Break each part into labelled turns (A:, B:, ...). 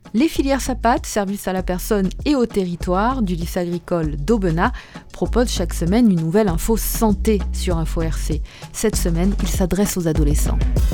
A: Les filières SAPAT, service à la personne et au territoire du lycée agricole d'Aubenas, proposent chaque semaine une nouvelle info santé sur Info RC. Cette semaine, il s'adresse aux adolescents.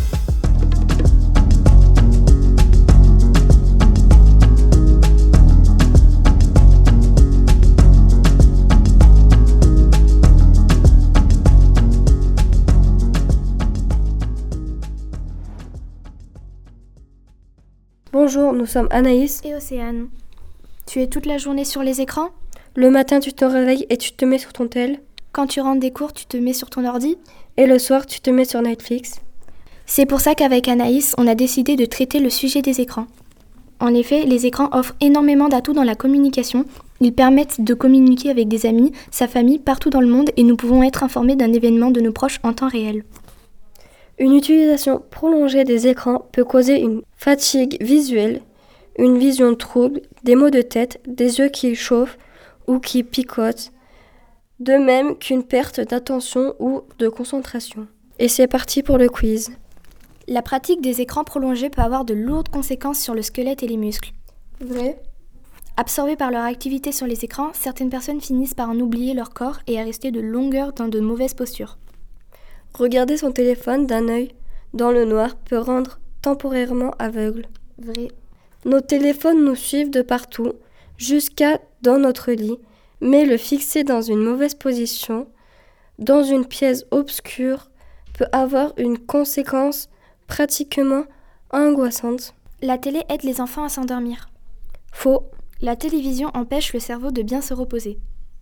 B: Bonjour, nous sommes Anaïs
C: et Océane. Tu es toute la journée sur les écrans ?
B: Le matin, tu te réveilles et tu te mets sur ton tel.
C: Quand tu rentres des cours, tu te mets sur ton ordi ?
B: Et le soir, tu te mets sur Netflix.
C: C'est pour ça qu'avec Anaïs, on a décidé de traiter le sujet des écrans. En effet, les écrans offrent énormément d'atouts dans la communication. Ils permettent de communiquer avec des amis, sa famille, partout dans le monde et nous pouvons être informés d'un événement de nos proches en temps réel.
B: Une utilisation prolongée des écrans peut causer une fatigue visuelle, une vision trouble, des maux de tête, des yeux qui chauffent ou qui picotent, de même qu'une perte d'attention ou de concentration. Et c'est parti pour le quiz.
C: La pratique des écrans prolongés peut avoir de lourdes conséquences sur le squelette et les muscles.
B: Vrai ?
C: Absorbées par leur activité sur les écrans, certaines personnes finissent par en oublier leur corps et à rester de longues heures dans de mauvaises postures.
B: Regarder son téléphone d'un œil dans le noir peut rendre temporairement aveugle.
C: Vrai.
B: Nos téléphones nous suivent de partout, jusqu'à dans notre lit, mais le fixer dans une mauvaise position, dans une pièce obscure, peut avoir une conséquence pratiquement angoissante.
C: La télé aide les enfants à s'endormir.
B: Faux.
C: La télévision empêche le cerveau de bien se reposer.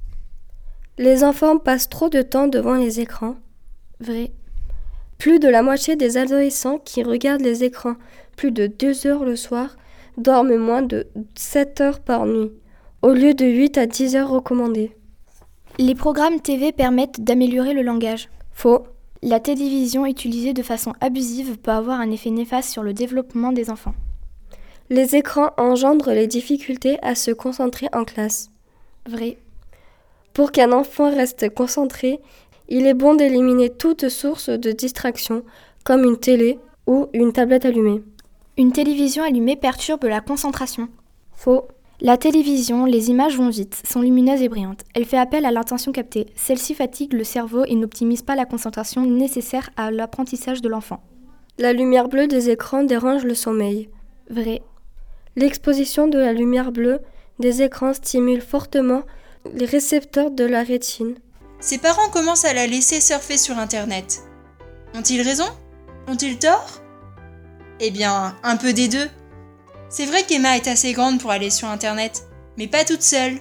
B: Les enfants passent trop de temps devant les écrans.
C: Vrai.
B: Plus de la moitié des adolescents qui regardent les écrans plus de 2 heures le soir dorment moins de 7 heures par nuit, au lieu de 8 à 10 heures recommandées.
C: Les programmes TV permettent d'améliorer le langage.
B: Faux.
C: La télévision utilisée de façon abusive peut avoir un effet néfaste sur le développement des enfants.
B: Les écrans engendrent les difficultés à se concentrer en classe.
C: Vrai.
B: Pour qu'un enfant reste concentré, il est bon d'éliminer toute source de distraction, comme une télé ou une tablette allumée.
C: Une télévision allumée perturbe la concentration.
B: Faux.
C: La télévision, les images vont vite, sont lumineuses et brillantes. Elle fait appel à l'attention captée. Celle-ci fatigue le cerveau et n'optimise pas la concentration nécessaire à l'apprentissage de l'enfant.
B: La lumière bleue des écrans dérange le sommeil.
C: Vrai.
B: L'exposition de la lumière bleue des écrans stimule fortement les récepteurs de la rétine.
D: Ses parents commencent à la laisser surfer sur Internet. Ont-ils raison ? Ont-ils tort ? Eh bien, un peu des deux. C'est vrai qu'Emma est assez grande pour aller sur Internet, mais pas toute seule.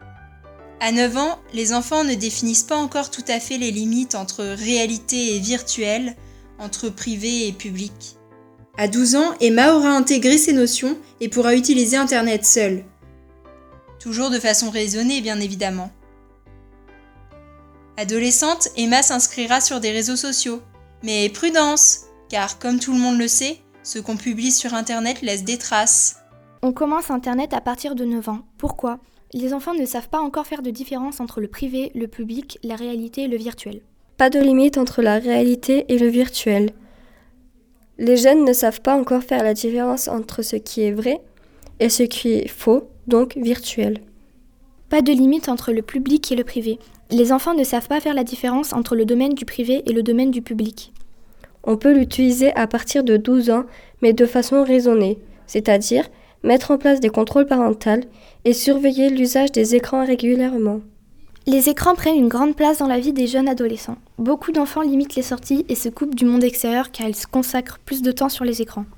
D: À 9 ans, les enfants ne définissent pas encore tout à fait les limites entre réalité et virtuel, entre privé et public. À 12 ans, Emma aura intégré ces notions et pourra utiliser Internet seule. Toujours de façon raisonnée, bien évidemment. Adolescente, Emma s'inscrira sur des réseaux sociaux. Mais prudence, car comme tout le monde le sait, ce qu'on publie sur Internet laisse des traces.
C: On commence Internet à partir de 9 ans. Pourquoi ? Les enfants ne savent pas encore faire de différence entre le privé, le public, la réalité et le virtuel.
B: Pas de limite entre la réalité et le virtuel. Les jeunes ne savent pas encore faire la différence entre ce qui est vrai et ce qui est faux, donc virtuel.
C: Pas de limite entre le public et le privé. Les enfants ne savent pas faire la différence entre le domaine du privé et le domaine du public.
B: On peut l'utiliser à partir de 12 ans, mais de façon raisonnée, c'est-à-dire mettre en place des contrôles parentaux et surveiller l'usage des écrans régulièrement.
C: Les écrans prennent une grande place dans la vie des jeunes adolescents. Beaucoup d'enfants limitent les sorties et se coupent du monde extérieur car ils se consacrent plus de temps sur les écrans.